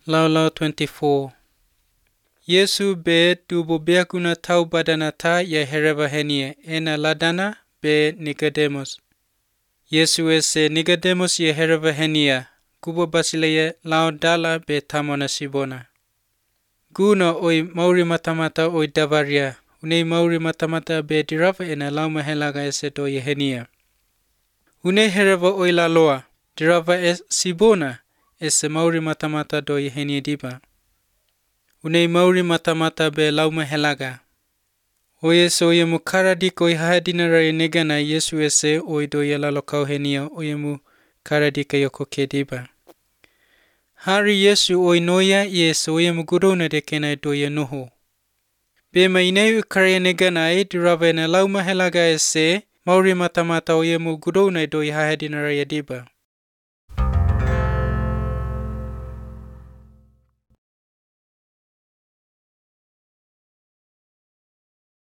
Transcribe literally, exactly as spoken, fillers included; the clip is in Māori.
Lau lau twenty-four. Yesu be tubo beakuna tau badana ta ya hereva henie ena ladana be Nicodemus. Yesu ese Nicodemus ya hereva henia kubo basileya lau dala be tamona sibona. Guna oi mauri matamata oi davaria unei mauri matamata be dirava ena lau mahelaga ese do ya henia. Unei hereva oi la loa dirava es sibona ese mauri matamata do ya henia diba. Unei mauri matamata be lau mahelaga. Oye so oye mu karadik oi hahadinara negana Yesu ese oi do ya lalokau henia oye mu karadika yoko kediba. Hari Yesu oi noya yes oye mu gurona dekena do ya noho. Be mainei ukaraya negana e dirava ena lau mahelaga ese mauri matamata oye mu gurona do ya hahadinara yadiba.